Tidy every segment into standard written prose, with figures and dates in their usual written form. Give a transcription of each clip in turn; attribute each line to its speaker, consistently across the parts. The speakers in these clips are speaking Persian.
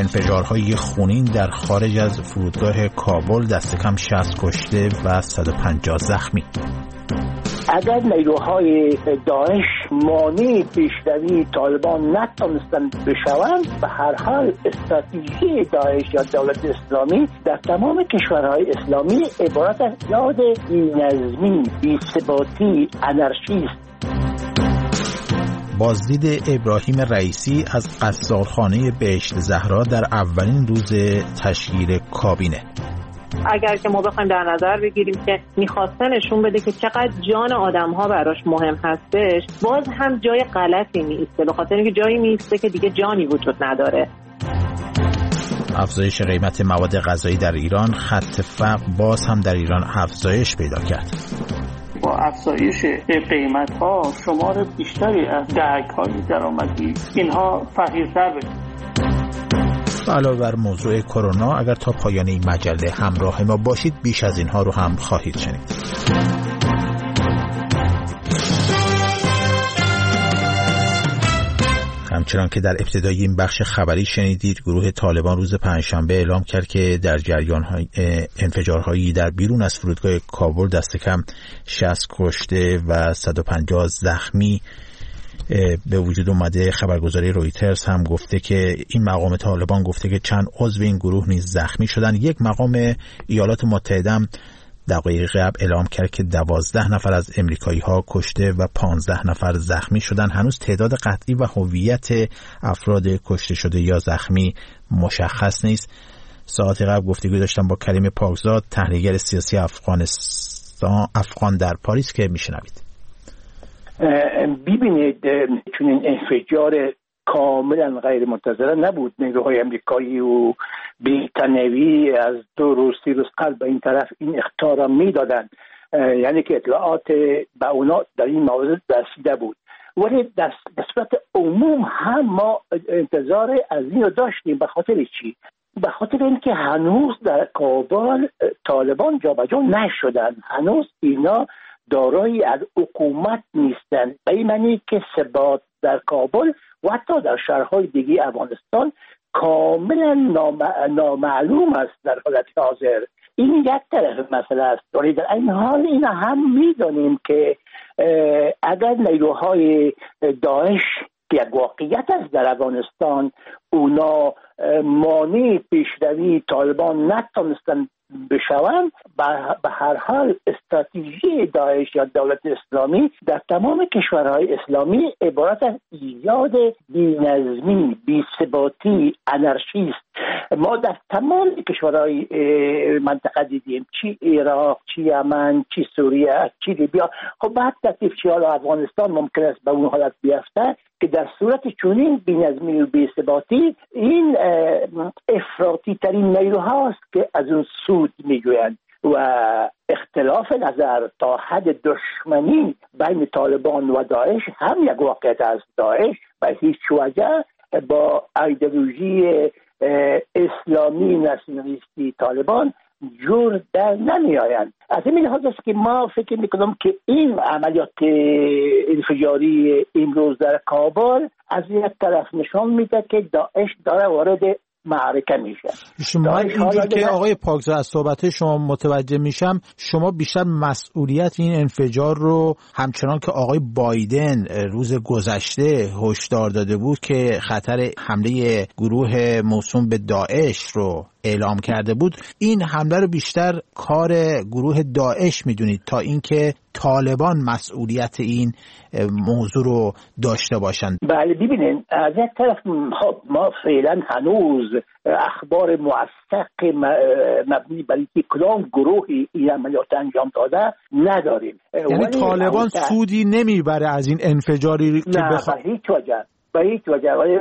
Speaker 1: انفجارهای خونین در خارج از فرودگاه کابل، دست کم 60 کشته و 150 زخمی.
Speaker 2: اگر نیروهای داعش مانع پیشروی طالبان نتونستند بشوند، به هر حال استراتژی داعش یا دولت اسلامی در تمام کشورهای اسلامی عبارت از ایجاد بی‌نظمی، بی‌ثباتی، انارشی است.
Speaker 1: بازدید ابراهیم رئیسی از قصارخانه بهشت زهرا در اولین روز تشکیل کابینه.
Speaker 3: اگر که ما بخوایم در نظر بگیریم که می‌خواسته نشون بده که چقدر جان آدم‌ها براش مهم هستش، باز هم جای غلطی می‌ایسته، به خاطر اینکه جایی می‌ایسته که دیگه جانی وجود نداره.
Speaker 1: افزایش قیمت مواد غذایی در ایران، خط فقر باز هم در ایران افزایش پیدا کرد.
Speaker 4: با افزایش قیمت‌ها شمار بیشتری از دهک‌های درآمدی اینها فقیرتر بشن.
Speaker 1: علاوه بر موضوع کرونا، اگر تا پایان این مجله همراه ما باشید بیش از اینها رو هم خواهید شنید. همچنان که در ابتدای این بخش خبری شنیدید، گروه طالبان روز پنجشنبه اعلام کرد که در جریان انفجارهایی در بیرون از فرودگاه کابل دست کم 60 کشته و 150 زخمی به وجود اومده. خبرگزاری رویترز هم گفته که این مقام طالبان گفته که چند عضو این گروه نیز زخمی شدن. یک مقام ایالات متحده هم دقایق قبل اعلام کرد که 12 نفر از امریکایی‌ها کشته و 15 نفر زخمی شدن. هنوز تعداد قطعی و هویت افراد کشته شده یا زخمی مشخص نیست. ساعت قبل گفتگو داشتم با کریم پاکزاد، تحلیلگر سیاسی افغان در پاریس، که میشنوید.
Speaker 2: ببینید، چون این انفجار کاملا غیر منتظره نبود. نیروهای امریکایی و بریتانیایی از 2-3 روز قبل به این طرف این اخطار را میدادند، یعنی که اطلاعات به اونا در این مورد رسیده بود. ولی در صورت عموم هم ما انتظار از این رو داشتیم. به خاطر چی؟ به خاطر اینکه هنوز در کابل طالبان جابجا نشدن، هنوز اینا دارایی از حکومت نیستن، به این معنی که ثبات در کابل و حتی در شهرهای دیگه افغانستان کاملا نامعلوم است در حالت حاضر. این یک طرف مسئله است. ولی در این حال این هم میدانیم که اگر نیروهای داعش که یک واقعیت است در افغانستان، اونا مانع پیشروی طالبان نتونستن بشوند، به هر حال استراتژی داعش یا دولت اسلامی در تمام کشورهای اسلامی عبارت از ایجاد بی‌نظمی، بی‌ثباتی، انارشی است. ما در تمام کشورهای منطقه دیدیم، چی عراق، چی یمن، چی سوریه، چی لیبیا. خب بعد تکلیف افغانستان ممکن است به اون حالت بیفته که در صورت چنین بی‌نظمی و بی‌ثباتی این افراطی ترین نیروهاست که از اون سود می‌جویند و اختلاف نظر تا حد دشمنی بین طالبان و داعش هم یک واقعیت است. داعش به هیچ وجه با ایدئولوژی اسلامی ناسیونالیستی طالبان جور در نمی آیند. از این لحاظ است که ما فکر میکنم که این عملیات انفجاری امروز در کابل از یک طرف نشان میده که داعش داره وارد معرکه میشه.
Speaker 1: شما اینجور که آقای پاکزاد از صحبت شما متوجه میشم، شما بیشتر مسئولیت این انفجار رو همچنان که آقای بایدن روز گذشته هشدار داده بود که خطر حمله گروه موسوم به داعش رو اعلام کرده بود، این حمله رو بیشتر کار گروه داعش میدونید تا اینکه طالبان مسئولیت این موضوع رو داشته باشند؟
Speaker 2: بله، ببینید، از یک طرف ما فعلا هنوز اخبار موثق مبنی بر اینکه کدام گروه این عملیات انجام داده نداریم.
Speaker 1: یعنی طالبان سودی نمیبره از این انفجاری که
Speaker 2: به هیچ وجه ولی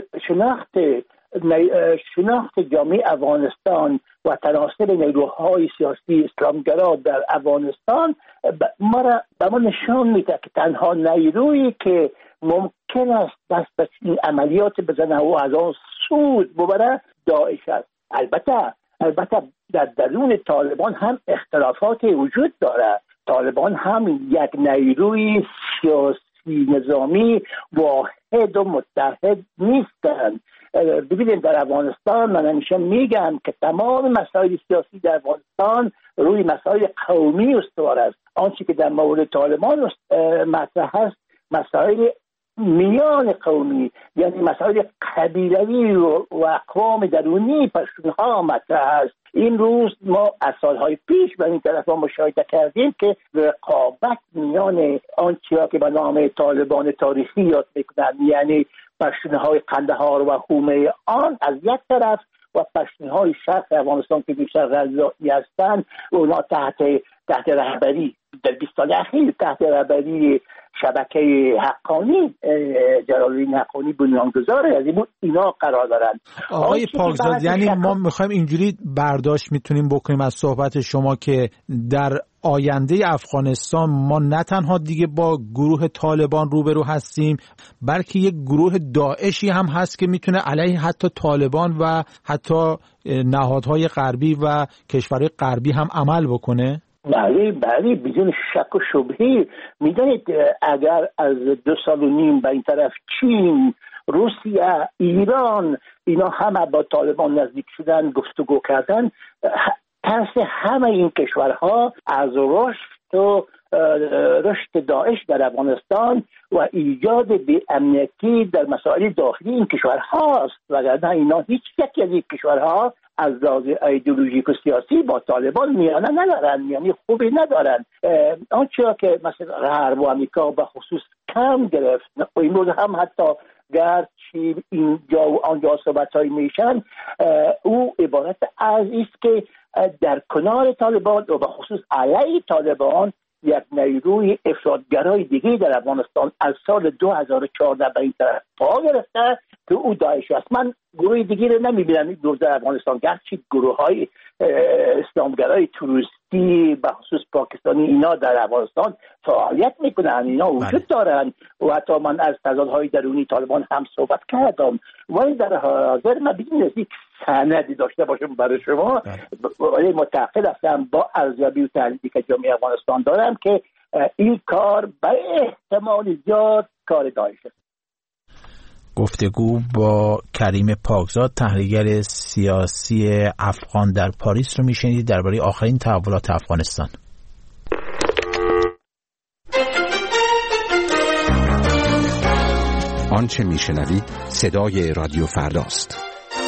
Speaker 2: شناخت جامعه افغانستان و تناسب نیروهای سیاسی اسلامگرا در افغانستان به ما نشان میده که تنها نیرویی که ممکن است دست به این عملیات بزنه و از آن سود ببره داعش است. البته در درون طالبان هم اختلافات وجود داره. طالبان هم یک نیروی سیاسی نظامی واحد و متحد نیستند. ببینید در افغانستان من همیشه میگم که تمام مسائل سیاسی در افغانستان روی مسائل قومی استوار است. آنچه که در مورد طالبان مطرح است مسائل میان قومی، یعنی مسائل قبیلوی و اقوام درونی پشتونها مطرح است. این روز ما از سالهای پیش به این طرف مشاهده کردیم که رقابت میان آنچه که به نام طالبان تاریخی یاد میکنند، یعنی پشتونهای قندهار و خومه آن از یک طرف و پشتونهای شرق افغانستان که بیشتر غزائی هستند، اونا تحت رهبری در 20 سال اخیر تحت رهبری شبکه حقانی جلال‌الدین حقانی بنیانگذار از این بود، اینا قرار دارن.
Speaker 1: آقای پاکزاد، یعنی ما میخوایم اینجوری برداشت میتونیم بکنیم از صحبت شما که در آینده افغانستان ما نه تنها دیگه با گروه طالبان روبرو هستیم، بلکه یک گروه داعشی هم هست که میتونه علیه حتی طالبان و حتی نهادهای غربی و کشورهای غربی هم عمل بکنه.
Speaker 2: بله بدون شک و شبهه. میدونید اگر از 2 سال و نیم به این طرف چین، روسیه، ایران اینا همه با طالبان نزدیک شدن، گفتگو کردن، ترس همه این کشورها از رشد داعش در افغانستان و ایجاد بی‌امنیتی در مسائل داخلی این کشورهاست. وگرنه اینا هیچ یکی از این کشورها از لحاظ ایدئولوژیک و سیاسی با طالبان میانه ندارن، یعنی خوبی ندارن. آنچه که مثلا غرب و امریکا به خصوص کم گرفت، این روز هم حتی گرچه اینجا و آنجا صحبت‌های میشن، او عبارت از است که در کنار طالبان و به خصوص علیه طالبان یک نیروی افراطگرای دیگه در افغانستان از سال 2014 به این طرف پا گرفته که او داعش است. من گروه دیگه رو نمیبینم دور در افغانستان، گرچه گروه های اسلامگرای توریستی به خصوص پاکستانی اینا در افغانستان فعالیت میکنن، اینا وجود دارن و حتی من از تضادهای درونی طالبان هم صحبت کردم. ولی در حاضر من بدون از یک سندی داشته باشم برای شما، ولی متأکد هستم با ارزیابی و تحلیلی که جامعه افغانستان دارم که این کار به احتمال زیاد کار داعش است.
Speaker 1: گفتگو با کریم پاکزاد، تحلیلگر سیاسی افغان در پاریس رو میشنید درباره آخرین تحولات افغانستان.
Speaker 5: آنچه میشنوید صدای رادیو فرداست.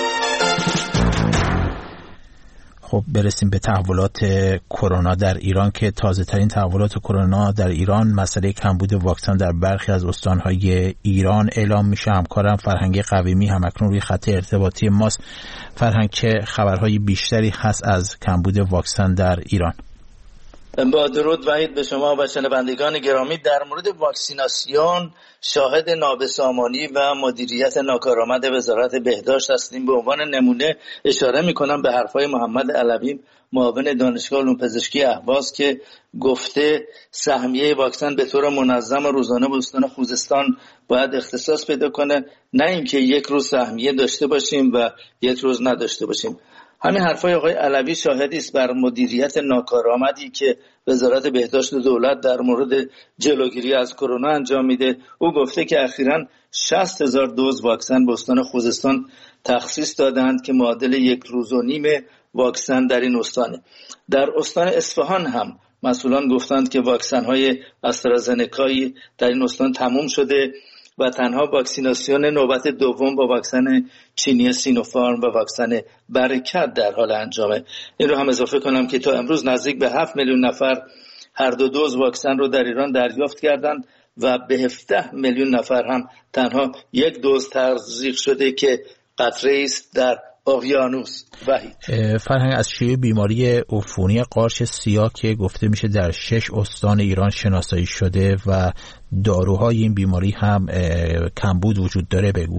Speaker 1: خب برسیم به تحولات کرونا در ایران که تازه ترین تحولات کرونا در ایران مسئله کمبود واکسن در برخی از استانهای ایران اعلام میشه. همکارم فرهنگ قویمی هم اکنون روی خط ارتباطی ماست. فرهنگ، چه خبرهای بیشتری هست از کمبود واکسن در ایران؟
Speaker 6: با درود وحید به شما و شنوندگان گرامی. در مورد واکسیناسیون شاهد نابسامانی و مدیریت ناکارآمد وزارت بهداشت هستیم. به عنوان نمونه اشاره میکنم به حرفای محمد علوی، معاون دانشگاه علوم پزشکی اهواز، که گفته سهمیه واکسن به طور منظم و روزانه به استان خوزستان باید اختصاص پیدا کنه، نه اینکه یک روز سهمیه داشته باشیم و یک روز نداشته باشیم. همین حرفای آقای علوی شاهدی است بر مدیریت ناکارآمدی که وزارت بهداشت دولت در مورد جلوگیری از کرونا انجام میده. او گفته که اخیراً 60,000 دوز واکسن به استان خوزستان تخصیص دادند که معادل 1.5 روز واکسن در این استانه. در استان اصفهان هم مسئولان گفتند که واکسن‌های آسترازنکایی در این استان تموم شده و تنها واکسیناسیون نوبت دوم با واکسن چینی سینوفارم و واکسن برکت در حال انجامه. این رو هم اضافه کنم که تا امروز نزدیک به 7 میلیون نفر هر دو دوز واکسن رو در ایران دریافت کردند و به 17 میلیون نفر هم تنها یک دوز تزریق شده که قطره است در اقیانوس.
Speaker 1: فرهنگ، از شیوع بیماری عفونی قارچ سیاه که گفته میشه در 6 استان ایران شناسایی شده و داروهای این بیماری هم کمبود وجود داره، بگو.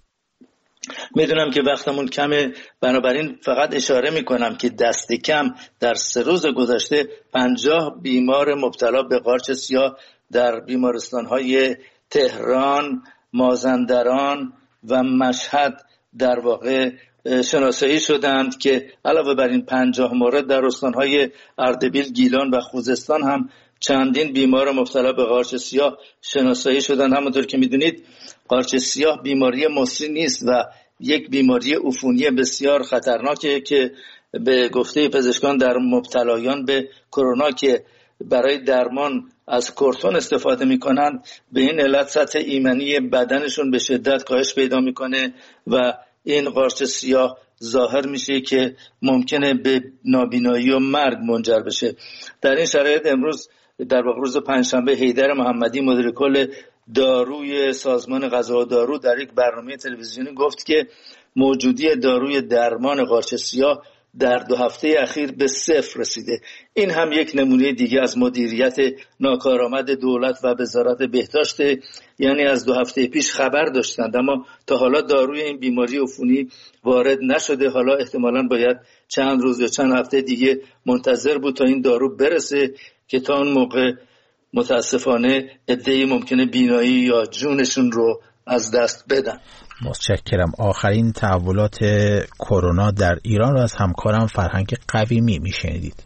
Speaker 6: میدونم که وقتمون کمه، بنابراین فقط اشاره میکنم که دست کم در 3 روز گذشته 50 بیمار مبتلا به قارچ سیاه در بیمارستان‌های تهران، مازندران و مشهد در واقع شناسایی شدند که علاوه بر این 50 مورد در استان‌های اردبیل، گیلان و خوزستان هم چندین بیمار مبتلا به قارچ سیاه شناسایی شدند. همونطور که میدونید قارچ سیاه بیماری مصری نیست و یک بیماری عفونی بسیار خطرناکه که به گفته پزشکان در مبتلایان به کرونا که برای درمان از کورتون استفاده میکنن به این علت سطح ایمنی بدنشون به شدت کاهش پیدا میکنه و این قارچ سیاه ظاهر میشه که ممکنه به نابینایی و مرگ منجر بشه. در این شرایط امروز در واقع روز پنجشنبه حیدر محمدی مدیر کل داروی سازمان غذا و دارو در یک برنامه تلویزیونی گفت که موجودی داروی درمان قارچ سیاه در 2 هفته اخیر به 0 رسیده. این هم یک نمونه دیگه از مدیریت ناکارآمد دولت و وزارت بهداشت. یعنی از 2 هفته پیش خبر داشتند اما تا حالا داروی این بیماری عفونی وارد نشده. حالا احتمالاً باید چند روز یا چند هفته دیگه منتظر بود تا این دارو برسه که تا اون موقع متاسفانه عده‌ای ممکنه بینایی یا جونشون رو از دست بدن.
Speaker 1: متشکرم. آخرین تحولات کرونا در ایران رو از همکارم فرهنگ قویمی میشنیدید.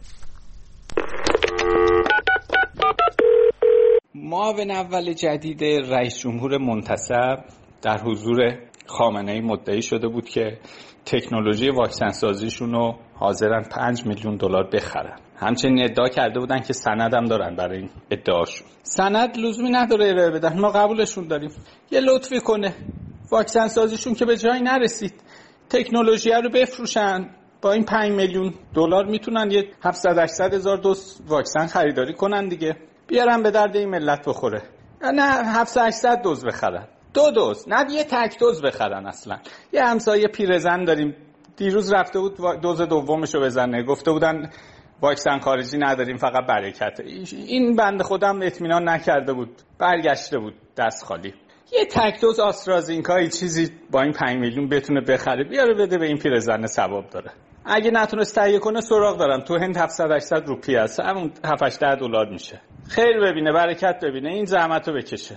Speaker 7: معاون اول جدید رئیس جمهور منتصب در حضور خامنه‌ای مدعی شده بود که تکنولوژی واکسن سازیشون رو حاضرن $5 میلیون بخرن. همچنین ادعا کرده بودن که سند هم دارن برای این ادعاشون. سند لزومی نداره ارائه بدن، ما قبولشون داریم. یه لطفی کنه، واکسن سازیشون که به جایی نرسید، تکنولوژی رو بفروشن. با این $5 میلیون میتونن یه 700-800 هزار دوز واکسن خریداری کنن دیگه، بیارن به درد این ملت بخوره. نه 700-800 دوز بخرن، 2 دوز، نه یه تک دوز بخرن. اصلا یه همسایه پیرزن داریم، دیروز رفته بود دوز دومشو بزنه، گفته بودن واکسن خارجی نداریم فقط برکته. این بنده خودم اطمینان نکرده بود، برگشته بود دست خالی. یه تک دوز آسترازینکا چیزی با این $5 میلیون بتونه بخره، بیاره بده به این پیرزن، ثواب داره. اگه نتونست تهیه کنه سراغ دارم، تو هند 700-800 روپیه است، همون $7-8 میشه. خیر ببینه، برکت ببینه، این زحمتو بکشه.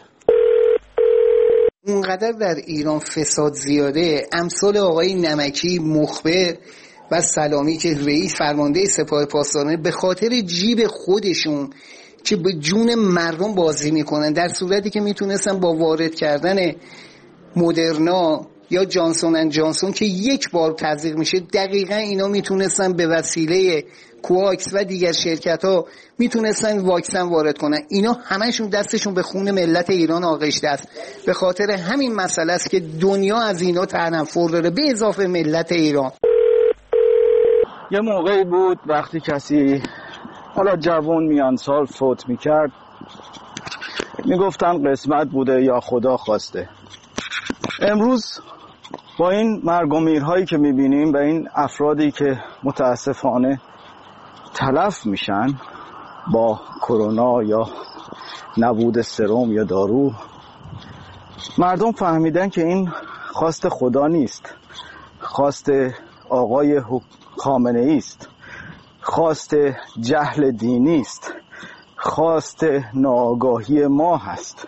Speaker 8: اونقدر در ایران فساد زیاده، امثال آقای نمکی مخبر و سلامی که رئیس فرمانده سپاه پاسداران به خاطر جیب خودشون که به جون مردم بازی میکنن، در صورتی که میتونستن با وارد کردن مدرنا یا جانسون اند جانسون که 1 بار تزریق میشه، دقیقا اینا میتونستن به وسیله کوواکس و دیگر شرکت ها میتونستن واکسن وارد کنن. اینا همشون دستشون به خون ملت ایران آغشته است. به خاطر همین مسئله است که دنیا از اینا تنفر داره، به اضافه ملت ایران.
Speaker 9: یه موقعی بود وقتی کسی حالا جوان میان سال فوت میکرد میگفتن قسمت بوده یا خدا خواسته. امروز با این مرگ و میرهایی که میبینیم و این افرادی که متاسفانه تلف میشن با کرونا یا نبود سرم یا دارو، مردم فهمیدن که این خواست خدا نیست، خواست آقای خامنه‌ای است، خواست جهل دینی است، خواست ناآگاهی ما هست.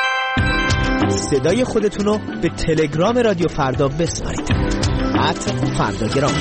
Speaker 10: صدای خودتونو به تلگرام رادیو فردا بسپارید. @فرداگرام.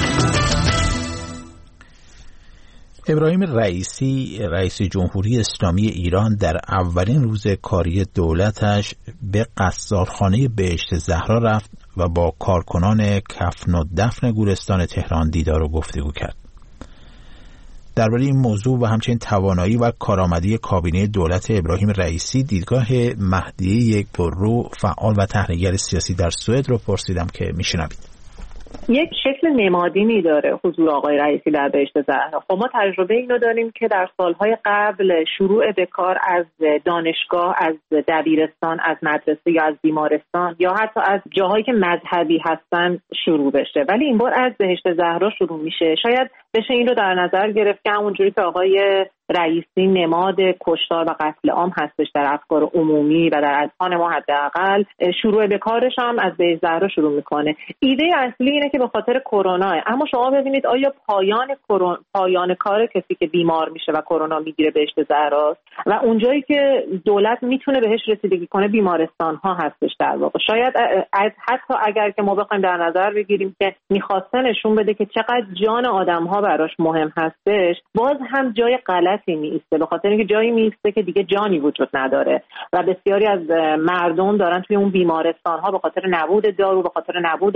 Speaker 1: ابراهیم رئیسی، رئیس جمهوری اسلامی ایران، در اولین روز کاری دولتش به قصارخانه بهشت زهرا رفت و با کارکنان کفن و دفن گورستان تهران دیدار و گفتگو کرد. درباره این موضوع و همچنین توانایی و کارآمدی کابینه دولت ابراهیم رئیسی، دیدگاه مهدیه یکپررو، فعال و تحلیلگر سیاسی در سوئد رو پرسیدم که میشنوید.
Speaker 3: یک شکل نمادینی داره حضور آقای رئیسی در بهشت زهرا. خب ما تجربه اینو داریم که در سالهای قبل شروع به کار از دانشگاه، از دبیرستان، از مدرسه یا از بیمارستان یا حتی از جاهایی که مذهبی هستن شروع بشه، ولی این بار از بهشت زهرا شروع میشه. شاید بشه این رو در نظر گرفت که همونجوری که آقای رئیسی نماد کشتار و قتل عام هستش در افکار عمومی و در اذهان ما، حداقل شروع به کارش هم از بهشت زهرا شروع میکنه. ایده اصلی اینه که به خاطر کرونا، اما شما ببینید آیا پایان کار کسی که بیمار میشه و کرونا میگیره بهشت زهراست و اونجایی که دولت میتونه بهش رسیدگی کنه بیمارستان ها هستش. در واقع شاید حتی اگر که ما بخوایم در نظر بگیریم که میخواسته نشون بده که چقدر جان آدم ها براش مهم هستش، باز هم جای غلطی میسته، به خاطر اینکه جایی میسته که دیگه جانی وجود نداره و بسیاری از مردم دارن توی اون بیمارستان ها به خاطر نبود دارو، به خاطر نبود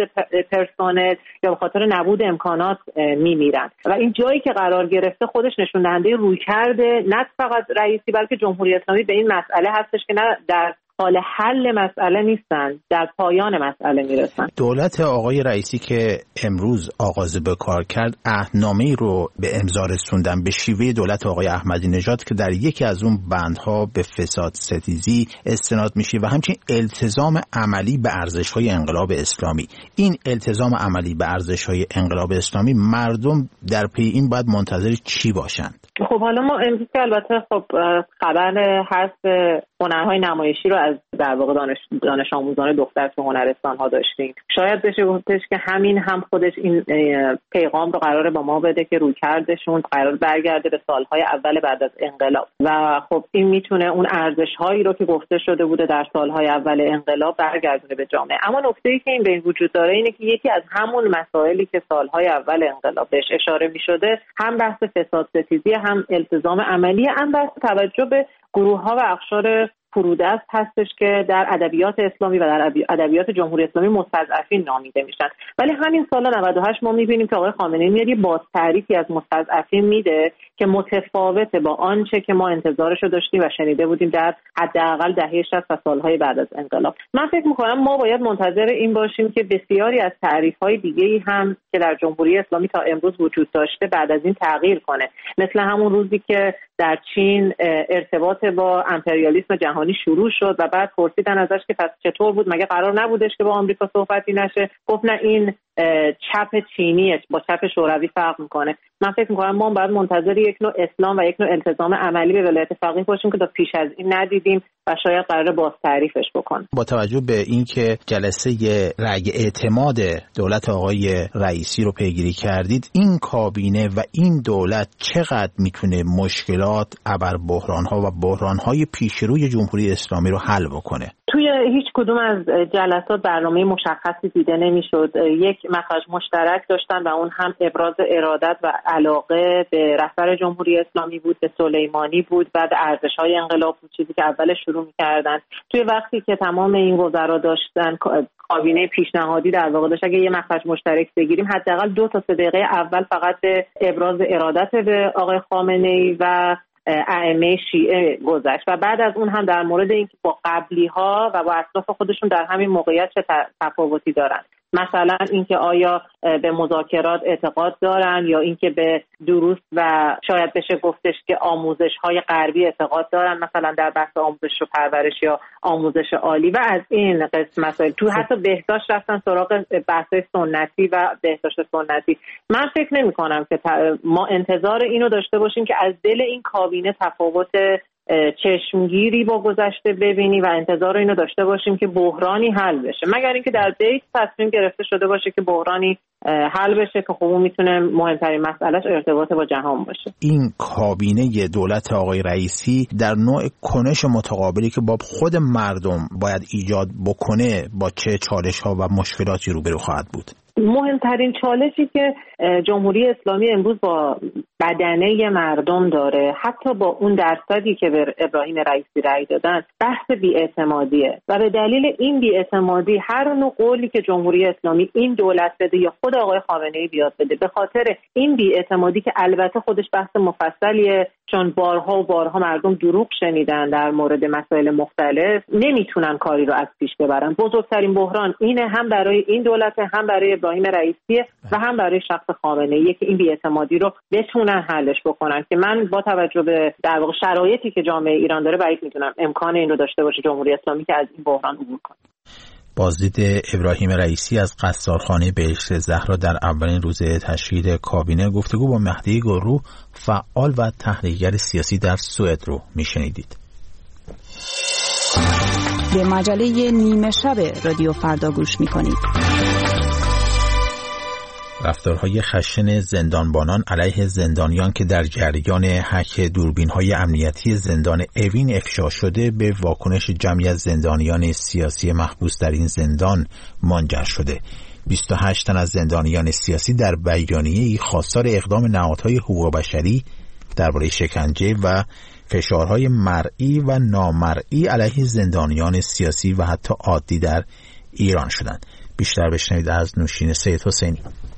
Speaker 3: پرسنل یا به خاطر نبود امکانات میمیرن و این جایی که قرار گرفته خودش نشون دهنده رویکرد نه فقط رئیسی بلکه جمهوری اسلامی به این مسئله هستش که نه در حال حل مسئله نیستن، در پایان مسئله میرسن.
Speaker 1: دولت آقای رئیسی که امروز آغاز به کار کرد عهدنامه‌ای رو به امضا رسوندن به شیوه دولت آقای احمدی نژاد که در یکی از اون بندها به فساد ستیزی استناد میشه و همچنین التزام عملی به ارزش‌های انقلاب اسلامی. این التزام عملی به ارزش‌های انقلاب اسلامی مردم در پی این باید منتظر چی باشند؟
Speaker 3: خب حالا ما امروز که البته خب خبر حذف هنرهای نمایشی رو از در واقع دانش آموزان دختر تو هنرستان ها داشتیم. شاید بشه گفتش که همین هم خودش این پیغام رو قراره با ما بده که رویکردشون قرار برگرده به سالهای اول بعد از انقلاب و خب این میتونه اون ارزش‌هایی رو که گفته شده بوده در سالهای اول انقلاب برگردونه به جامعه. اما نکته‌ای که این بین وجود داره اینه که یکی از همون مسائلی که سالهای اول انقلاب بهش اشاره می‌شده هم بحث فساد ستیزی، هم التزام عملی، هم بحث توجه به گروه‌ها و اقشار فرودست هستش که در ادبیات اسلامی و در ادبیات جمهوری اسلامی مستضعفین نامیده میشن. ولی همین سال 98 ما میبینیم که آقای خامنه‌ای میاد یه بازتعریفی از مستضعفین میده که متفاوته با آنچه که ما انتظارشو داشتیم و شنیده بودیم در حداقل دهه 60 و سالهای بعد از انقلاب. من فکر می‌کنم ما باید منتظر این باشیم که بسیاری از تعریف‌های دیگه‌ای هم که در جمهوری اسلامی تا امروز وجود داشته بعد از این تغییر کنه. مثل همون روزی که در چین ارتباط با امپریالیسم جهانی شروع شد و بعد پرسیدن ازش که پس چطور بود، مگه قرار نبودش که با آمریکا صحبتی نشه؟ گفت نه، این چپ چینیه با چپ شوروی فرق میکنه. من فکر میکنم ما باید منتظر یک نوع اسلام و یک نوع التزام عملی به ولایت فقیه باشیم که تا پیش از این ندیدیم و شاید قراره باز تعریفش بکنه.
Speaker 1: با توجه به اینکه جلسه رأی اعتماد دولت آقای رئیسی رو پیگیری کردید، این کابینه و این دولت چقدر میتونه مشکلات، ابربحران‌ها و بحران‌های پیشروی جمهوری اسلامی رو حل بکنه؟
Speaker 3: توی هیچ کدوم از جلسات برنامه مشخصی دیده نمیشد. یک مخرج مشترک داشتن و اون هم ابراز ارادت و علاقه به رهبر جمهوری اسلامی بود، به سلیمانی بود، بعد ارزش‌های انقلاب بود، چیزی که اول شروع می‌کردن. توی وقتی که تمام این وزرا داشتن کابینه پیشنهادی در واقع داشت، اگه یه مخرج مشترک بگیریم حداقل 2 تا 3 دقیقه اول فقط به ابراز ارادت به آقای خامنه‌ای و ائمه شیعه گذشت و بعد از اون هم در مورد اینکه با قبلی ها و با اطراف خودشون در همین موقعیت چه تفاوتی دارن، مثلا اینکه آیا به مذاکرات اعتقاد دارن یا اینکه به دروس و شاید بشه گفتش که آموزش‌های غربی اعتقاد دارن، مثلا در بحث آموزش و پرورش یا آموزش عالی و از این قسم مسائل. تو حتی بهداشت رفتن سراغ بحث‌های سنتی و بهداشت سنتی. من فکر نمی‌کنم که ما انتظار اینو داشته باشیم که از دل این کابینه تفاوت چشمگیری با گذشته ببینی و انتظار اینو داشته باشیم که بحرانی حل بشه، مگر اینکه در بیت تصمیم گرفته شده باشه که بحرانی حل بشه که خب اون میتونه مهمترین مسئلهش ارتباط با جهان باشه.
Speaker 1: این کابینه دولت آقای رئیسی در نوع کنش متقابلی که با خود مردم باید ایجاد بکنه با چه چالش‌ها و مشکلاتی روبرو خواهد بود؟
Speaker 3: مهمترین چالشی که جمهوری اسلامی امروز با بدنه مردم داره، حتی با اون درصدی که به ابراهیم رئیسی رأی دادن، بحث بی‌اعتمادیه و به دلیل این بی‌اعتمادی هر نوع قولی که جمهوری اسلامی این دولت بده یا خود آقای خامنه‌ای بیاد بده، به خاطر این بی‌اعتمادی که البته خودش بحث مفصلیه چون بارها و بارها مردم دروغ شنیدن در مورد مسائل مختلف، نمیتونن کاری رو از پیش ببرن. بزرگترین بحران اینه، هم برای این دولت، هم برای ابراهیم رئیسی و هم برای شخص خامنه‌ای که این بی‌اعتمادی رو بتونن حلش بکنن که من با توجه به در واقع شرایطی که جامعه ایران داره بعید میدونم امکان این رو داشته باشه جمهوری اسلامی که از این بحران عبور کنه.
Speaker 1: بازدید ابراهیم رئیسی از قصارخانه بهشت زهرا در اولین روز تشکیل کابینه، گفتگو با مهدی گلرو، فعال و تحلیلگر سیاسی در سوئد رو میشنیدید.
Speaker 11: به مجله نیمه شب رادیو فردا گوش میکنید.
Speaker 1: رفتارهای خشن زندانبانان علیه زندانیان که در جریان هک دوربین‌های امنیتی زندان اوین افشا شده به واکنش جمعی از زندانیان سیاسی محبوس در این زندان منجر شده. 28 تن از زندانیان سیاسی در بیانیه‌ای خواستار اقدام نهادهای حقوق بشری درباره شکنجه و فشارهای مرئی و نامرئی علیه زندانیان سیاسی و حتی عادی در ایران شدند. بیشتر بشنوید از نوشین سید حسینی.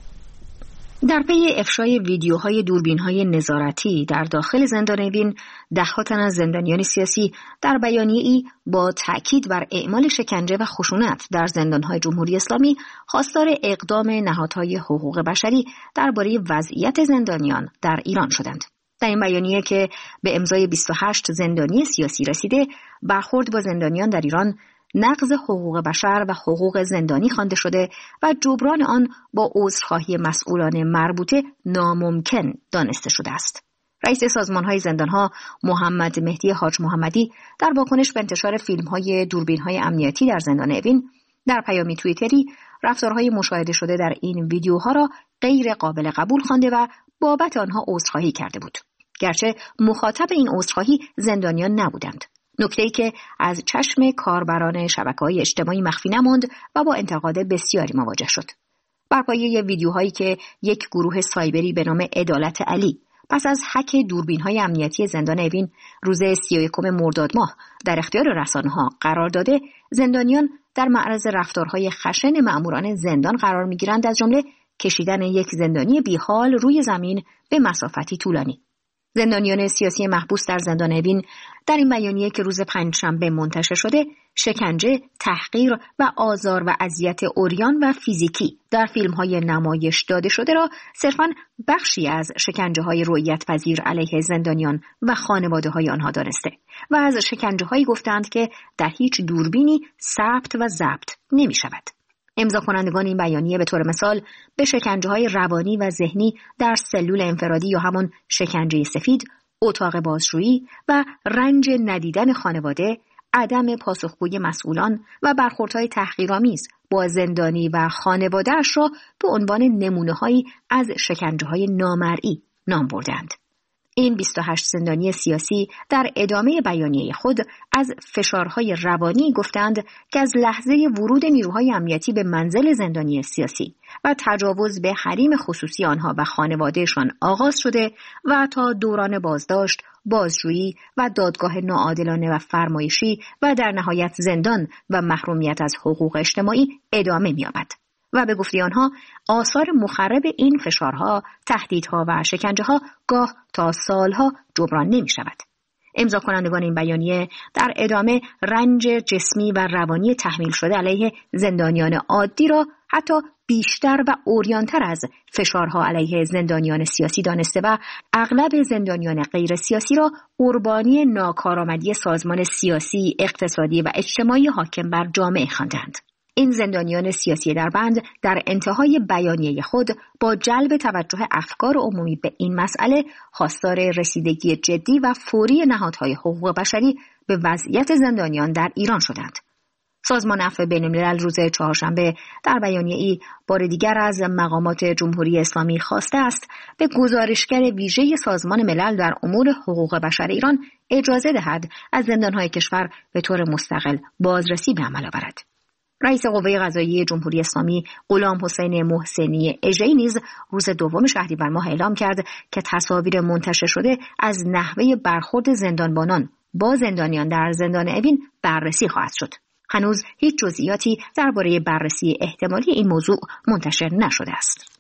Speaker 11: در پی افشای ویدیوهای دوربین‌های نظارتی در داخل زندان اوین، ده‌ها تن از زندانیان سیاسی در بیانیه‌ای با تأکید بر اعمال شکنجه و خشونت در زندان‌های جمهوری اسلامی خواستار اقدام نهادهای حقوق بشری درباره وضعیت زندانیان در ایران شدند. در این بیانیه که به امضای 28 زندانی سیاسی رسیده، برخورد با زندانیان در ایران نقض حقوق بشر و حقوق زندانی خوانده شده و جبران آن با عذرخواهی مسئولان مربوطه ناممکن دانسته شده است. رئیس سازمان‌های زندان‌ها محمد مهدی حاج محمدی در واکنش به انتشار فیلم‌های دوربین‌های امنیتی در زندان اوین در پیامی توییتری رفتارهای مشاهده شده در این ویدیوها را غیر قابل قبول خوانده و بابت آنها عذرخواهی کرده بود. گرچه مخاطب این عذرخواهی زندانیان نبودند. نکته‌ای که از چشم کاربران شبکه‌های اجتماعی مخفی نماند و با انتقاد بسیاری مواجه شد. بر پایه ویدیوهایی که یک گروه سایبری به نام عدالت علی پس از هک دوربین‌های امنیتی زندان اوین روز 31 مرداد ماه در اختیار رسانه‌ها قرار داده، زندانیان در معرض رفتارهای خشن مأموران زندان قرار می‌گیرند، از جمله کشیدن یک زندانی بیحال روی زمین به مسافتی طولانی. زندانیان سیاسی محبوس در زندان اوین در این بیانیه که روز پنجشنبه منتشر شده، شکنجه، تحقیر و آزار و اذیت عریان و فیزیکی در فیلم‌های نمایش داده شده را صرفاً بخشی از شکنجه‌های رؤیت پذیر علیه زندانیان و خانواده‌های آنها دانسته و از شکنجه‌هایی گفتند که در هیچ دوربینی ثبت و ضبط نمی‌شود. امضا کنندگان این بیانیه به طور مثال به شکنجه‌های روانی و ذهنی در سلول انفرادی یا همون شکنجه سفید، اتاق بازجویی و رنج ندیدن خانواده، عدم پاسخگویی مسئولان و برخوردهای تحقیرآمیز با زندانی و خانواده‌اش را به عنوان نمونه‌هایی از شکنجه‌های نامرئی نام بردند. این 28 زندانی سیاسی در ادامه بیانیه خود از فشارهای روانی گفتند که از لحظه ورود نیروهای امنیتی به منزل زندانی سیاسی و تجاوز به حریم خصوصی آنها و خانوادهشان آغاز شده و تا دوران بازداشت، بازجویی و دادگاه ناعادلانه و فرمایشی و در نهایت زندان و محرومیت از حقوق اجتماعی ادامه می‌یابد. و به گفته آنها آثار مخرب این فشارها، تهدیدها و شکنجه‌ها گاه تا سالها جبران نمی‌شود. امضا کنندگان این بیانیه در ادامه رنج جسمی و روانی تحمیل شده علیه زندانیان عادی را حتی بیشتر و عریان‌تر از فشارها علیه زندانیان سیاسی دانسته و اغلب زندانیان غیر سیاسی را قربانی ناکارآمدی سازمان سیاسی، اقتصادی و اجتماعی حاکم بر جامعه خواندند. این زندانیان سیاسی دربند در انتهای بیانیه خود با جلب توجه افکار عمومی به این مسئله خواستار رسیدگی جدی و فوری نهادهای حقوق بشری به وضعیت زندانیان در ایران شدند. سازمان عفو بین‌الملل روز چهارشنبه در بیانیه‌ای بار دیگر از مقامات جمهوری اسلامی خواسته است به گزارشگر ویژه سازمان ملل در امور حقوق بشر ایران اجازه دهد از زندان‌های کشور به طور مستقل بازرسی به عمل آورد. رئیس قوه قضاییه جمهوری اسلامی غلام حسین محسنی اژه‌ای نیز روز 2 شهریور ماه اعلام کرد که تصاویر منتشر شده از نحوه برخورد زندانبانان با زندانیان در زندان اوین بررسی خواهد شد. هنوز هیچ جزئیاتی درباره بررسی احتمالی این موضوع منتشر نشده است.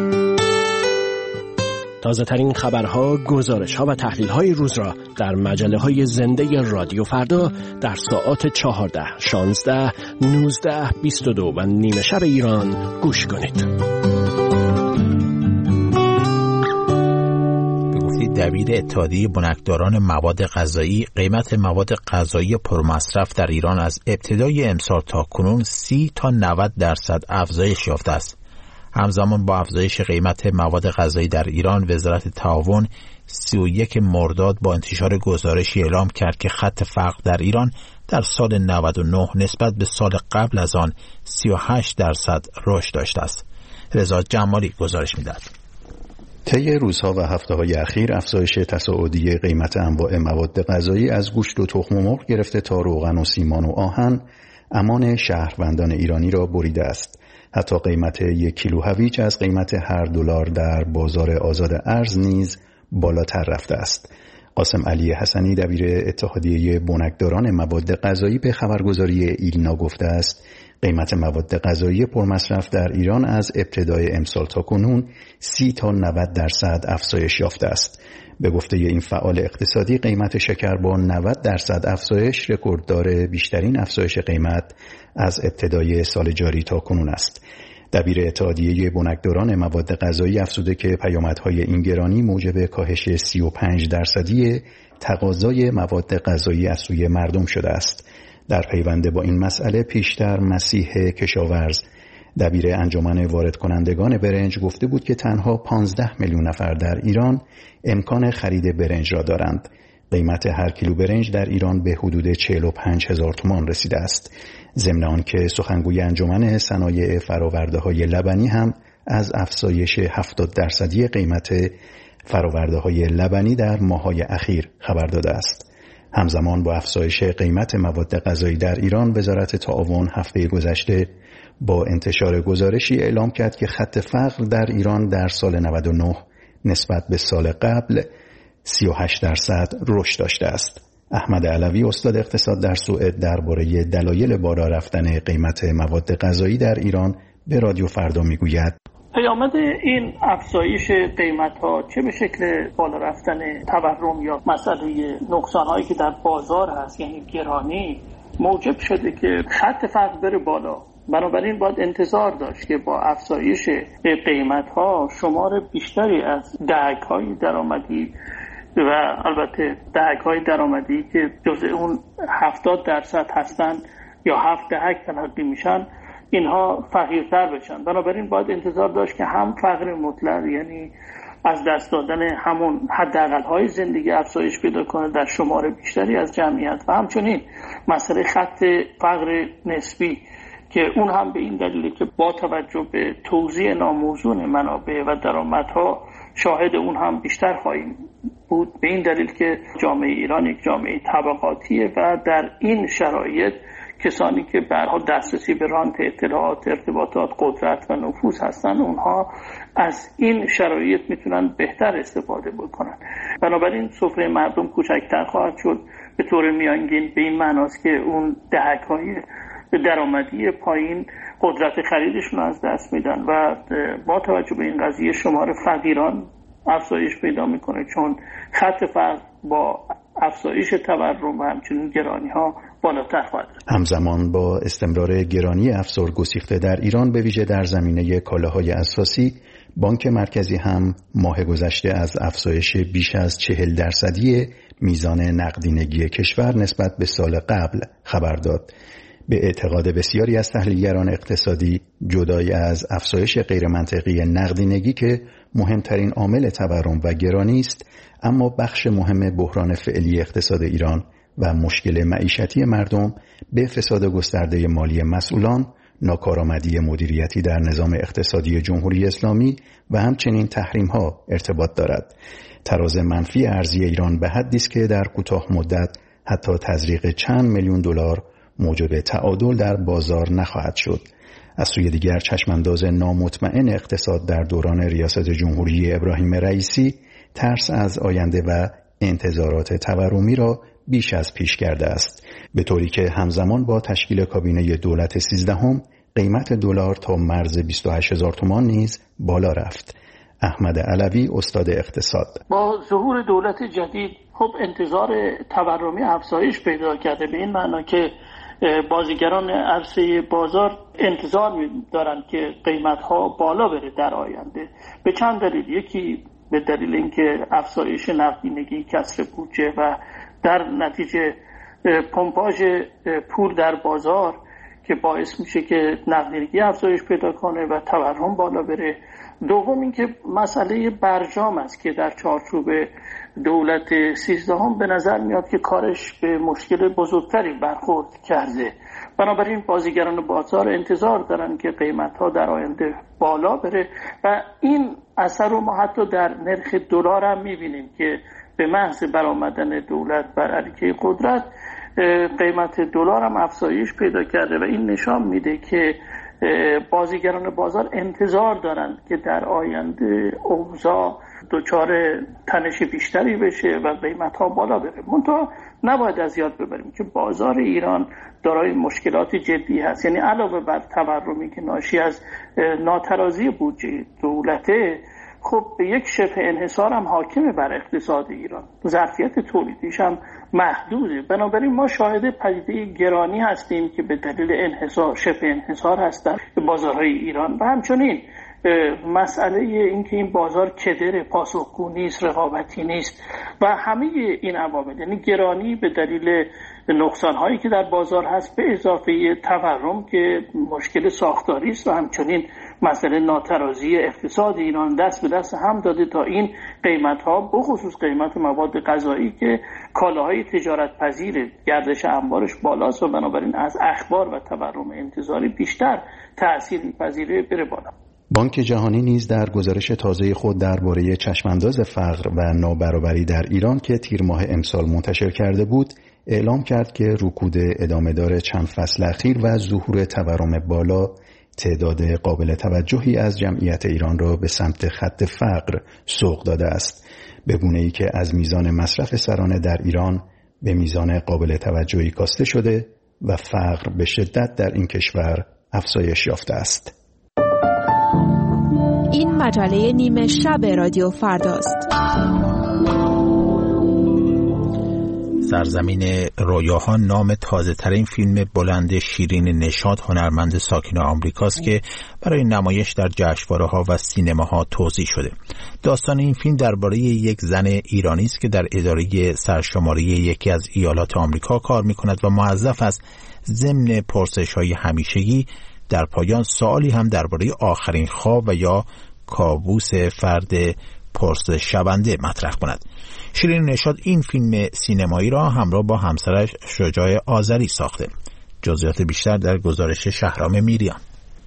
Speaker 12: تازه‌ترین خبرها، گزارش‌ها و تحلیل‌های روز را در مجله‌های زنده رادیو فردا در ساعات 14، 16، 19، 22 و نیمه شب ایران گوش کنید.
Speaker 1: به گفته دبیر اتحادیه بنکداران مواد غذایی، قیمت مواد غذایی پرمصرف در ایران از ابتدای امسال تا کنون 30 تا 90% افزایش یافته است. همزمان با افزایش قیمت مواد غذایی در ایران، وزارت تعاون 31 مرداد با انتشار گزارشی اعلام کرد که خط فقر در ایران در سال 99 نسبت به سال قبل از آن 38% رشد داشته است. رضا جمالی گزارش می‌دهد.
Speaker 13: طی روزها و هفته‌های اخیر افزایش تصاعدی قیمت انواع مواد غذایی از گوشت و تخم مرغ گرفته تا روغن و سیمان و آهن امان شهروندان ایرانی را بریده است. حتی قیمت 1 کیلو هویج از قیمت هر دلار در بازار آزاد ارز نیز بالاتر رفته است. قاسم علی حسنی دبیر اتحادیه بنکداران مواد غذایی به خبرگزاری ایلنا گفته است قیمت مواد غذایی پرمصرف در ایران از ابتدای امسال تا کنون 30 تا 90% افزایش یافته است. به گفته این فعال اقتصادی قیمت شکر با 90% افزایش رکورددار بیشترین افزایش قیمت از ابتدای سال جاری تا کنون است. دبیر اتحادیه بنکداران مواد غذایی افزوده که پیامدهای این گرانی موجب کاهش 35% تقاضای مواد غذایی از سوی مردم شده است. در پیوند با این مسئله پیشتر مسیح کشاورز دبیر انجمن وارد کنندگان برنج گفته بود که تنها 15 میلیون نفر در ایران امکان خرید برنج را دارند. قیمت هر کیلو برنج در ایران به حدود 45,000 تومان رسیده است. ضمن آنکه سخنگوی انجمن صنایع فرآورده‌های لبنی هم از افزایش 70% قیمت فرآورده‌های لبنی در ماه‌های اخیر خبر داده است. همزمان با افزایش قیمت مواد غذایی در ایران، وزارت تعاون هفته گذشته با انتشار گزارشی اعلام کرد که خط فقر در ایران در سال 99 نسبت به سال قبل 38% رشد داشته است. احمد علوی استاد اقتصاد در سوئد درباره دلایل بالا رفتن قیمت مواد غذایی در ایران به رادیو فردا میگوید:
Speaker 4: پیامد این افزایش قیمت‌ها چه به شکل بالا رفتن تورم یا مسئله نقصان‌هایی که در بازار هست، یعنی گرانی، موجب شده که خط فقر بره بالا. بنابراین باید انتظار داشت که با افزایش قیمت‌ها شمار بیشتری از دهک‌های درآمدی و البته دهک‌های درآمدی که جزء اون 70% هستن یا 7 دهک تلقی میشن، اینها فقیرتر بشن. بنابراین باید انتظار داشت که هم فقر مطلق، یعنی از دست دادن همون حداقل‌های زندگی، افزایش پیدا کنه در شمار بیشتری از جمعیت، و همچنین مسئله خط فقر نسبی که اون هم به این دلیل که با توجه به توزیع ناموزون منابع و درآمدها شاهد اون هم بیشتر خواهیم بود، به این دلیل که جامعه ایران یک جامعه طبقاتیه و در این شرایط کسانی که به هر حال دسترسی به رانت اطلاعات، ارتباطات، قدرت و نفوذ هستن، اونها از این شرایط میتونن بهتر استفاده بکنن. بنابراین سفره مردم کوچکتر خواهد شد به طور میانگین، به این معناست که اون دهک‌های درآمدی پایین قدرت خریدشون از دست میدن و با توجه به این قضیه شمار فقیران افزایش پیدا میکنه، چون خط فقر با افزایش تورم و همچنین گرانی ها بالاتر خواهد.
Speaker 13: همزمان با استمرار گرانی افزار گسیخته در ایران، به ویژه در زمینه کالاهای اساسی، بانک مرکزی هم ماه گذشته از افزایش بیش از 40% میزان نقدینگی کشور نسبت به سال قبل خبر داد. به اعتقاد بسیاری از تحلیلگران اقتصادی، جدای از افزایش غیرمنطقی نقدینگی که مهمترین عامل تورم و گرانی است، اما بخش مهم بحران فعلی اقتصاد ایران و مشکل معیشتی مردم به فساد گسترده مالی مسئولان، ناکارآمدی مدیریتی در نظام اقتصادی جمهوری اسلامی و همچنین تحریم‌ها ارتباط دارد. تراز منفی ارزی ایران به حدی است که در کوتاه مدت حتی تزریق چند میلیون دلار موجب تعادل در بازار نخواهد شد. از سوی دیگر چشمانداز نامطمئن اقتصاد در دوران ریاست جمهوری ابراهیم رئیسی ترس از آینده و انتظارات تورمی را بیش از پیش کرده است، به طوری که همزمان با تشکیل کابینه دولت 13 قیمت دلار تا مرز 28,000 تومان نیز بالا رفت. احمد علوی استاد اقتصاد:
Speaker 4: با ظهور دولت جدید خب انتظار تورمی افزایش پیدا کرده، به این معنا که بازیگران عرصه بازار انتظار دارند که قیمت‌ها بالا بره در آینده، به چند دلیل. یکی به دلیل اینکه افزایش نقدینگی، کسر بودجه و در نتیجه پمپاژ پول در بازار که باعث میشه که نقدینگی افزایش پیدا کنه و تورم بالا بره. دوم اینکه مسئله برجام است که در چارچوب دولت 13 به نظر میاد که کارش به مشکل بزرگتری برخورد کرده. بنابراین بازیگران بازار انتظار دارن که قیمت‌ها در آینده بالا بره و این اثر رو ما حتی در نرخ دلار هم می‌بینیم که به محض برآمدن دولت بر علیه قدرت قیمت دلار هم افزایش پیدا کرده و این نشان میده که بازیگران بازار انتظار دارن که در آینده اوضاع دچار تنش بیشتری بشه و قیمت‌ها بالا بره. منتها نباید از یاد ببریم که بازار ایران دارای مشکلات جدی هست، یعنی علاوه بر تورمی که ناشی از ناترازی بودجه دولته، خب به یک شبه انحصار هم حاکمه بر اقتصاد ایران، ظرفیت تولیدیش هم محدوده. بنابراین ما شاهد پدیده گرانی هستیم که به دلیل انحصار، شبه انحصار هستن بازارهای ایران و همچنین مسئله این که این بازار کدر، پاسخگو نیست، رقابتی نیست و همه این عوامل، یعنی گرانی به دلیل نقصان‌هایی که در بازار هست به اضافه تورم که مشکل ساختاری است و همچنین مسئله ناترازی اقتصاد ایران دست به دست هم داده تا این قیمت‌ها بخصوص قیمت مواد غذایی که کالاهای تجارت پذیر گردش انبارش بالاست و بنابراین از اخبار و تورم انتظاری بیشتر تأثیر می‌پذیره بره بالا.
Speaker 13: بانک جهانی نیز در گزارش تازه خود درباره چشمانداز فقر و نابرابری در ایران که تیر ماه امسال منتشر کرده بود، اعلام کرد که رکود ادامه‌دار چند فصل اخیر و ظهور تورم بالا تعداد قابل توجهی از جمعیت ایران را به سمت خط فقر سوق داده است، به گونه‌ای که از میزان مصرف سرانه در ایران به میزان قابل توجهی کاسته شده و فقر به شدت در این کشور افزایش یافته است.
Speaker 14: این مجله نیمه شب رادیو فرداست.
Speaker 1: سرزمین رویاها نام تازه ترین فیلم بلند شیرین نشاط هنرمند ساکن آمریکاست که برای نمایش در جشنواره‌ها و سینماها توزیع شده. داستان این فیلم درباره یک زن ایرانی است که در اداره سرشماری یکی از ایالات آمریکا کار می‌کند و موظف است ضمن پرسش‌های همیشگی در پایان سوالی هم درباره آخرین خواب و یا کابوس فرد پرسش شونده مطرح کند. شیرین نشاط این فیلم سینمایی را همراه با همسرش شجاع آذری ساخته. جزئیات بیشتر در گزارش شهرام میریان.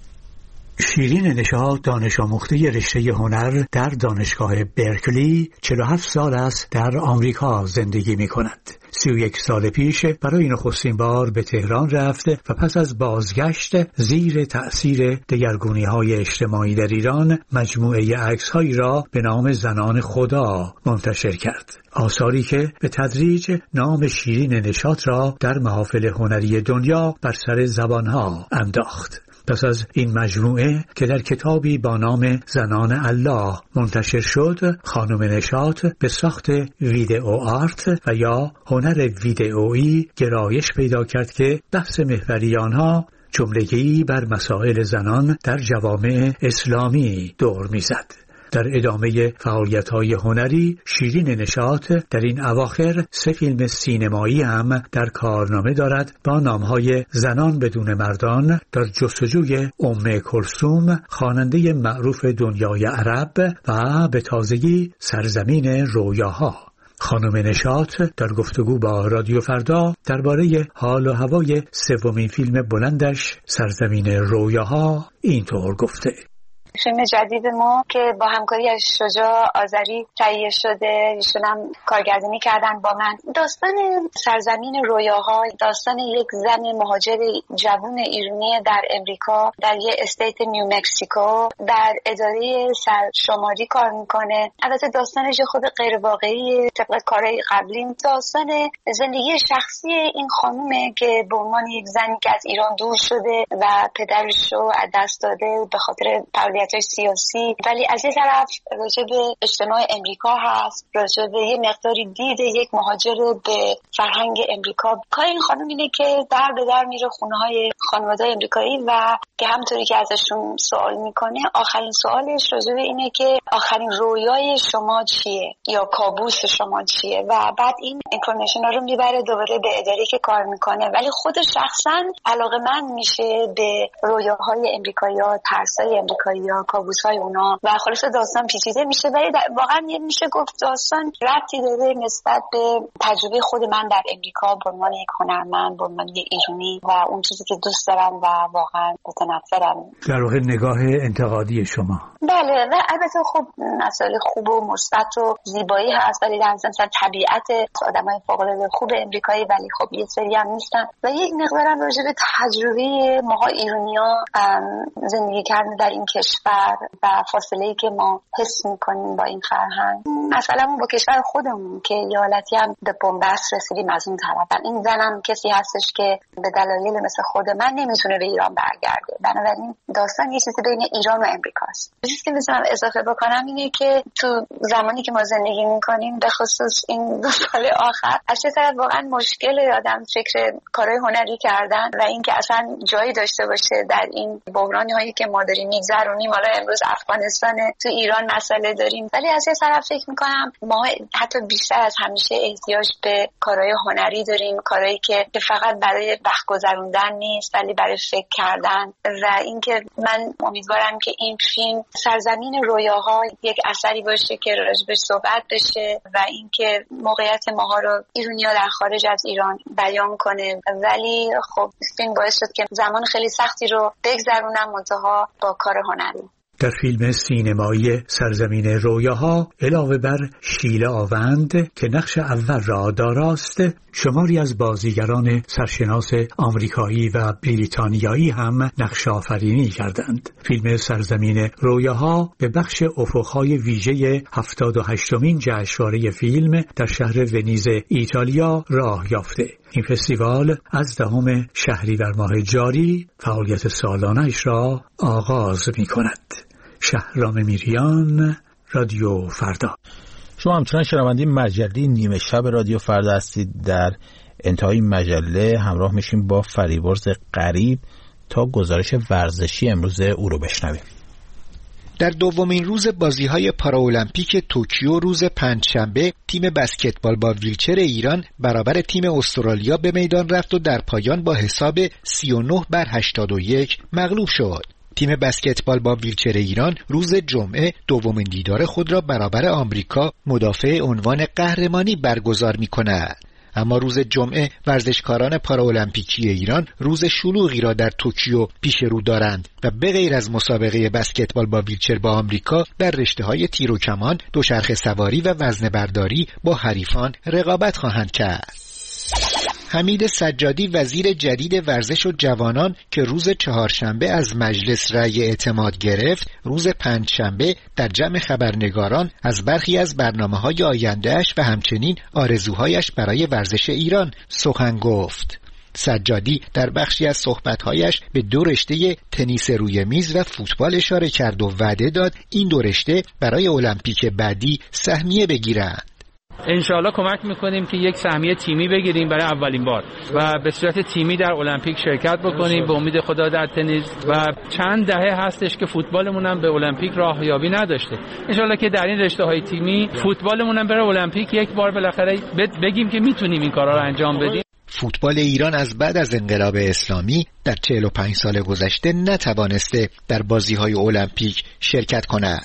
Speaker 15: شیرین نشاط دانش آموخته رشته هنر در دانشگاه برکلی 47 سال است در آمریکا زندگی می کند. 31 سال پیش برای نخستین بار به تهران رفت و پس از بازگشت زیر تأثیر دگرگونی‌های اجتماعی در ایران مجموعه عکس‌هایی را به نام زنان خدا منتشر کرد. آثاری که به تدریج نام شیرین نشاط را در محافل هنری دنیا بر سر زبانها انداخت. پس از این مجموعه که در کتابی با نام زنان الله منتشر شد، خانم نشاط به ساخت ویدئو آرت و یا هنر ویدئویی گرایش پیدا کرد که بحث محوری آنها جملگی بر مسائل زنان در جوامع اسلامی دور میزد. در ادامه فعالیت‌های هنری، شیرین نشاط در این اواخر 3 فیلم سینمایی هم در کارنامه دارد با نام‌های زنان بدون مردان در جستجوی کلثوم، خواننده معروف دنیای عرب و به تازگی سرزمین رویاها. خانم نشاط در گفتگو با رادیو فردا درباره حال و هوای 3مین فیلم بلندش سرزمین رویاها اینطور گفته:
Speaker 16: فیلم جدید ما که با همکاری از شجاع آذری تهیه شده، ایشون هم کارگردانی کردن با من. داستان سرزمین رویاها داستان یک زن مهاجر جوان ایرانی در امریکا در یه استیت نیو مکسیکو در اداره سرشماری کار میکنه. البته داستانش خود غیر واقعی طبق کارهای قبلی. داستان زندگی شخصی این خانومه که به عنوان یک زنی که از ایران دور شده و پدرش رو از دست داده به خاطر فعالیت‌های سیاسی، ولی از این طرف راجع به اجتماع امریکا هست، راجع به یه مقداری دید یک مهاجر به فرهنگ امریکا. کار این خانم اینه که در به در میره خونه‌های خانواده‌های امریکایی و که همونطوری که ازشون سوال میکنه، آخرین سوالش راجع به اینه که آخرین رویای شما چیه یا کابوس شما چیه، و بعد این اینفورمیشن رو میبره دوباره به اداره که کار میکنه، ولی خود شخصا علاقه‌مند میشه به رویاهای امریکایی‌ها، ترس‌های امریکایی‌ها، کابوس‌های اونا، و خلاص داستان پیچیده میشه. ولی واقعا میشه گفت داستان ربطی داره نسبت به تجربه خود من در امریکا به عنوان یک هنرمند، به عنوان یک ایرانی و اون چیزی که دوست دارم و واقعا متنفرم.
Speaker 15: در واقع نگاه انتقادی شما.
Speaker 16: بله، و البته خب مسائل خوب و مثبت و زیبایی هست، ولی در مثلا طبیعت آدمای فوق‌العاده خوب امریکایی، ولی خب یه سری هم نیستن. و یک مقدارم راجع به تجربه ماها ایرانی‌ها زندگی کردن در این کشور و فاصله‌ای که ما حس می‌کنیم با این فرهنگ، مثلا با کشور خودمون که یه حالتی هم به بنبست رسیدیم از این طرف. این زنم کسی هستش که به دلایل مثل خود من نمیتونه به ایران برگرده، بنابراین داستان یه چیزی بین ایران و امریکاست. چیزی که میتونم اضافه بکنم اینه که تو زمانی که ما زندگی میکنیم، به خصوص این 2 سال آخر، از چه طرف واقعا مشکل آدم فکر کارهای هنری کردن و اینکه اصلا جایی داشته باشه در این بحرانی هایی که ما داریم میگذرونیم. حالا امروز افغانستان، تو ایران مسئله داریم، ولی از یه طرف فکر میکنم ما حتی بیشتر از همیشه احتیاج به کارهای هنری داریم، کارهایی که فقط برای وقت گذروندن نیست ولی برای فکر کردن. و اینکه من امیدوارم که این فیلم سرزمین رویاها یک اثری باشه که راجبش صحبت بشه و اینکه موقعیت ماها رو ایرانی‌ها در خارج از ایران بیان کنه. ولی خب فیلم باعث شد که زمان خیلی سختی رو بگذرونم منتها با کار هنری.
Speaker 15: در فیلم سینمایی سرزمین رویاها علاوه بر شیله آوند که نقش اول را داراست، شماری از بازیگران سرشناس آمریکایی و بریتانیایی هم نقش آفرینی کردند. فیلم سرزمین رویاها به بخش افقهای ویژه 78مین جشنواره فیلم در شهر ونیز ایتالیا راه یافته. این فستیوال از 10 شهریور ماه جاری فعالیت سالانه‌اش را آغاز می‌کند. شهرام میریان، رادیو فردا.
Speaker 1: شما همچنان شنونده مجله نیمه شب رادیو فردا هستید. در انتهای مجله همراه میشیم با فریبرز غریب تا گزارش ورزشی امروز او رو بشنویم.
Speaker 17: در دومین روز بازی‌های پاراولمپیک توکیو روز پنجشنبه، تیم بسکتبال با ویلچر ایران برابر تیم استرالیا به میدان رفت و در پایان با حساب 39-81 مغلوب شد. تیم بسکتبال با ویلچر ایران روز جمعه دومین دیدار خود را برابر آمریکا مدافع عنوان قهرمانی برگزار می‌کند. اما روز جمعه ورزشکاران پاراولمپیکی ایران روز شلوغی را در توکیو پیش رو دارند و به غیر از مسابقه بسکتبال با ویلچر با آمریکا در رشته‌های تیر و کمان، دوچرخه سواری و وزنه برداری با حریفان رقابت خواهند کرد. حمید سجادی وزیر جدید ورزش و جوانان که روز چهارشنبه از مجلس رأی اعتماد گرفت، روز پنجشنبه در جمع خبرنگاران از برخی از برنامه‌های آینده‌اش و همچنین آرزوهایش برای ورزش ایران سخن گفت. سجادی در بخشی از صحبت‌هایش به 2 رشته تنیس روی میز و فوتبال اشاره کرد و وعده داد این 2 رشته برای المپیک بعدی سهمیه بگیرند.
Speaker 18: انشاءالله کمک میکنیم که یک سهمیه تیمی بگیریم برای اولین بار و به صورت تیمی در المپیک شرکت بکنیم به امید خدا در تنیس. و چند دهه هستش که فوتبالمون هم به المپیک راهیابی نداشته. انشاءالله که در این رشته‌های تیمی فوتبالمون هم بره المپیک یک بار بالاخره بگیم که میتونیم این کارا رو انجام بدیم.
Speaker 17: فوتبال ایران از بعد از انقلاب اسلامی در 45 سال گذشته نتوانسته در بازی‌های المپیک شرکت کند.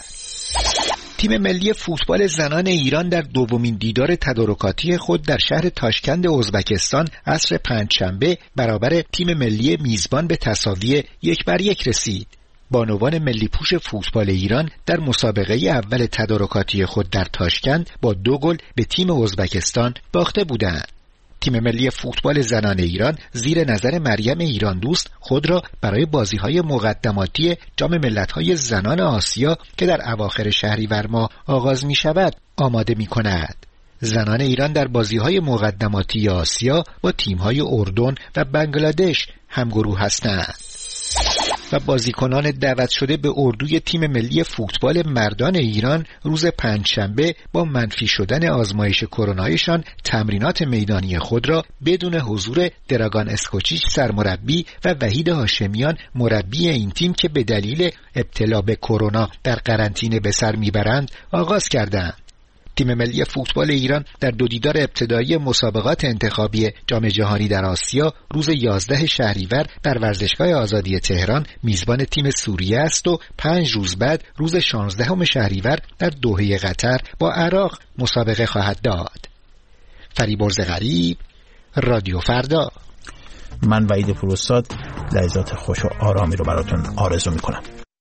Speaker 17: تیم ملی فوتبال زنان ایران در دومین دیدار تدارکاتی خود در شهر تاشکند ازبکستان عصر پنجشنبه برابر تیم ملی میزبان به تساوی 1-1 رسید. بانوان ملی پوش فوتبال ایران در مسابقه اول تدارکاتی خود در تاشکند با 2 گل به تیم ازبکستان باخته بودند. تیم ملی فوتبال زنان ایران زیر نظر مریم ایران دوست خود را برای بازی‌های مقدماتی جام ملت‌های زنان آسیا که در اواخر شهریور ماه آغاز می‌شود آماده می‌کند. زنان ایران در بازی‌های مقدماتی آسیا با تیم‌های اردن و بنگلادش همگروه هستند. و بازیکنان دعوت شده به اردوی تیم ملی فوتبال مردان ایران روز پنجشنبه با منفی شدن آزمایش کرونایشان تمرینات میدانی خود را بدون حضور دراگان اسکوچیچ سرمربی و وحید هاشمیان مربی این تیم که به دلیل ابتلا به کرونا در قرنطینه به سر میبرند آغاز کردند. تیم ملی فوتبال ایران در دو دیدار ابتدایی مسابقات انتخابی جام جهانی در آسیا روز 11 شهریور در ورزشگاه آزادی تهران میزبان تیم سوریه است و 5 روز بعد روز 16 شهریور در دوحه قطر با عراق مسابقه خواهد داد. فریبرز غریب، رادیو فردا.
Speaker 1: من وحید پوراستاد لحظات خوش و آرامی رو براتون آرزو میکنم.